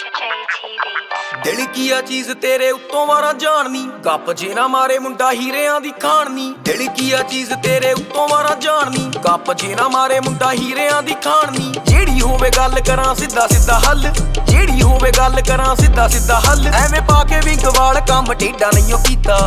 ਦਿਲ ਕੀ ਆ ਚੀਜ਼ ਤੇਰੇ ਉੱਤੋਂ ਵਾਰਾਂ ਜਾਣਨੀ, ਗੱਪ ਜੇ ਨਾ ਮਾਰੇ ਮੁੰਡਾ ਹੀਰਿਆਂ ਦੀ ਖਾਣਨੀ। ਦਿਲ ਕੀ ਆ ਚੀਜ਼ ਤੇਰੇ ਉੱਤੋਂ ਵਾਰਾਂ ਜਾਣਨੀ, ਗੱਪ ਜੇ ਨਾ ਮਾਰੇ ਮੁੰਡਾ ਹੀਰਿਆਂ ਦੀ ਖਾਣਨੀ। ਜਿਹੜੀ ਹੋਵੇ ਗੱਲ ਕਰਾਂ ਸਿੱਧਾ ਸਿੱਧਾ ਹੱਲ, ਜਿਹੜੀ ਹੋਵੇ ਗੱਲ ਕਰਾਂ ਸਿੱਧਾ ਸਿੱਧਾ ਹੱਲ। ਐਵੇਂ ਪਾ ਕੇ ਵਿੰਗ ਵਾਲ ਕੰਮ ਟੇਢਾ ਨਹੀਂ ਓ ਕੀਤਾ।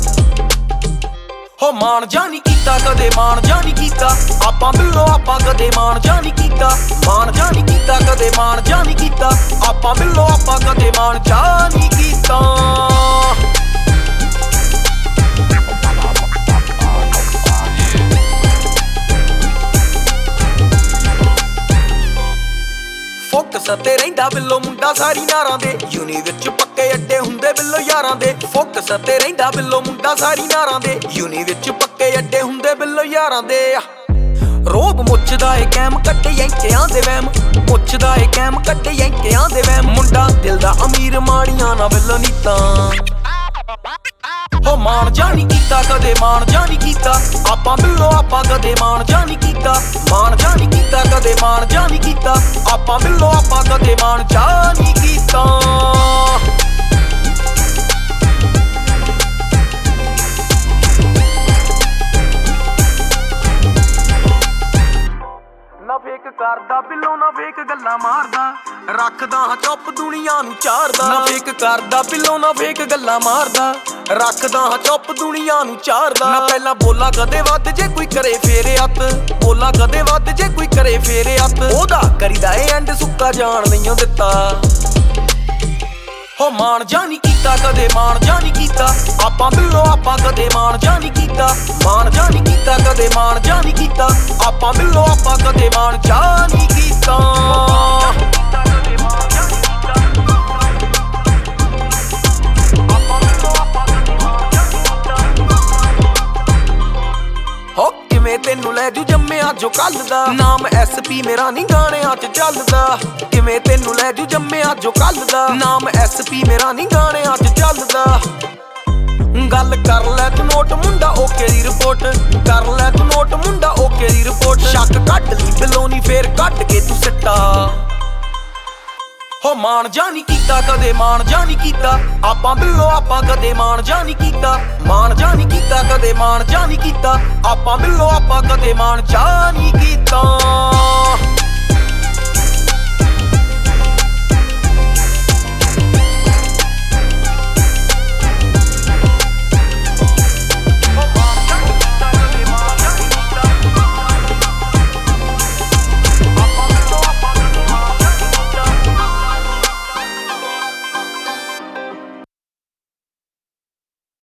ਹੋ ਮਾਣ ਜਾ ਨਹੀਂ ਕੀਤਾ ਕਦੇ, ਮਾਣ ਜਾ ਨਹੀਂ ਕੀਤਾ ਆਪਾਂ ਮਿਲੋ ਆਪਾਂ ਕਦੇ, ਮਾਣ ਜਾ ਨਹੀਂ ਕੀਤਾ। ਮਾਣ ਜਾ ਨਹੀਂ ਕੀਤਾ ਕਦੇ, ਮਾਣ ਜਾ ਨਹੀਂ ਕੀਤਾ ਆਪਾਂ ਮਿਲੋ ਆਪਾਂ ਕਦੇ, ਮਾਣ ਜਾ ਨਹੀਂ ਕੀਤਾ। ਫੋਕਸ ਤੇ ਰਹਿੰਦਾ ਬਿੱਲੋ ਮੁੰਡਾ ਸਾਰੀ ਨਾਰਾਂ ਦੇ, ਯੂਨੀ ਵਿੱਚ ਪੱਕੇ ਅੱਡੇ ਹੁੰਦੇ ਬਿੱਲੋ ਯਾਰਾਂ ਦੇ। ਫੋਕਸ ਤੇ ਰਹਿੰਦਾ ਬਿੱਲੋ ਮੁੰਡਾ ਸਾਰੀ ਨਾਰਾਂ ਦੇ, ਯੂਨੀ ਵਿੱਚ ਪੱਕੇ ਅੱਡੇ ਹੁੰਦੇ ਬਿੱਲੋ ਯਾਰਾਂ ਦੇ। ਰੋਬ ਮੁੱਛਦਾ ਏ ਕੈਮ ਕੱਢੇ ਯੈਂਕਿਆਂ ਦੇ ਵਹਿਮ, ਮੁੱਛਦਾ ਏ ਕੈਮ ਕੱਢੇ ਯੈਂਕਿਆਂ ਦੇ ਵਹਿਮ। ਮੁੰਡਾ ਦਿਲ ਦਾ ਅਮੀਰ ਮਾੜੀਆਂ ਨਾ ਬਿੱਲੋ ਨੀਤਾਂ। ਹੋ ਮਾਣ ਜਾ ਨਹੀਂ ਕੀਤਾ ਕਦੇ, ਮਾਣ ਜਾ ਨਹੀਂ ਕੀਤਾ ਆਪਾਂ ਮਿਲੋ ਆਪਾਂ ਕਦੇ, ਮਾਣ ਜਾ ਨਹੀਂ ਕੀਤਾ। ਮਾਣ ਜਾ ਨਹੀਂ ਕੀਤਾ ਕਦੇ, ਮਾਣ ਜਾ ਨਹੀਂ ਕੀਤਾ ਆਪਾਂ ਮਿਲੋ ਆਪਾਂ ਕਦੇ, ਮਾਣ ਜਾ ਨਹੀਂ ਕੀਤਾ। ਨਾ ਫੇਕ ਕਰਦਾ ਬਿੱਲੋ, ਨਾ ਫੇਕ ਗੱਲਾਂ ਮਾਰਦਾ, ਰੱਖਦਾ ਹਾਂ ਚੁੱਪ ਦੁਨੀਆ ਨੂੰ ਚਾਰਦਾ। ਨਾ ਫੇਕ ਕਰਦਾ ਬਿੱਲੋ, ਨਾ ਫੇਕ ਗੱਲਾਂ ਮਾਰਦਾ, ਰੱਖਦਾ ਹਾਂ ਚੁੱਪ ਦੁਨੀਆ ਨੂੰ ਚਾਰਦਾ। ਨਾ ਪਹਿਲਾਂ ਬੋਲਾ ਕਦੇ ਵੱਧ ਜੇ ਕੋਈ ਕਰੇ ਫੇਰੇ ਹੱਥ, ਬੋਲਾ ਕਦੇ ਵੱਧ ਜੇ ਕੋਈ ਕਰੇ ਫੇਰੇ ਹੱਥ। ਉਹਦਾ ਕਰੀਦਾ ਏ ਐਂਡ ਸੁੱਕਾ ਜਾਣ ਨਹੀਂ ਓ ਦਿੱਤਾ। ਹੋ ਮਾਣ ਜਾ ਨਹੀਂ ਕੀਤਾ ਕਦੇ, ਮਾਣ ਜਾ ਨਹੀਂ ਕੀਤਾ ਆਪਾਂ ਮਿਲੋ ਆਪਾਂ ਕਦੇ, ਮਾਣ ਜਾ ਨਹੀਂ ਕੀਤਾ। ਮਾਣ ਜਾ ਨਹੀਂ ਕੀਤਾ ਕਦੇ, ਮਾਣ ਜਾ ਨਹੀਂ ਕੀਤਾ ਆਪਾਂ ਮਿਲੋ ਆਪਾਂ ਕਦੇ, ਮਾਣ ਜਾ ਨਹੀਂ ਕੀਤਾ। ਹੋ ਕਿਵੇਂ ਤੈਨੂੰ ਲੈ ਜੂ ਜੰਮਿਆ ਜੋ ਕੱਲ ਦਾ, ਨਾਮ SP ਮੇਰਾ ਨੀ ਗਾਣਿਆਂ 'ਚ ਚੱਲਦਾ। ਕਿਵੇਂ ਤੈਨੂੰ ਲੈ ਜੂ ਜੰਮਿਆ ਜੋ ਕੱਲ ਦਾ, ਨਾਮ SP ਮੇਰਾ ਨੀ ਗਾਣਿਆਂ 'ਚ ਚੱਲਦਾ। ਗੱਲ ਕਰ ਲੈ ਤੂੰ ਨੋਟ ਮੁੰਡਾ ਓਕੇ ਦੀ ਰਿਪੋਰਟ, ਕਰ ਲੈ ਤੂੰ ਨੋਟ ਮੁੰਡਾ ਓਕੇ ਦੀ ਰਿਪੋਰਟ। ਸ਼ੱਕ ਕੱਢ ਲਈ ਬਿੱਲੋ ਨੀ ਫੇਰ ਕੱਢ ਕੇ ਤੂੰ ਸਿੱਟਾ। ਹੋ ਮਾਣ ਜਾ ਨਹੀਂ ਕੀਤਾ ਕਦੇ, ਮਾਣ ਜਾ ਨਹੀਂ ਕੀਤਾ ਆਪਾਂ ਮਿਲੋ ਆਪਾਂ ਕਦੇ, ਮਾਣ ਜਾ ਨਹੀਂ ਕੀਤਾ। ਮਾਣ ਜਾ ਨਹੀਂ ਕੀਤਾ ਕਦੇ, ਮਾਣ ਜਾ ਨਹੀਂ ਕੀਤਾ ਆਪਾਂ ਮਿਲੋ ਆਪਾਂ ਕਦੇ, ਮਾਣ ਜਾ ਨਹੀਂ ਕੀਤਾ।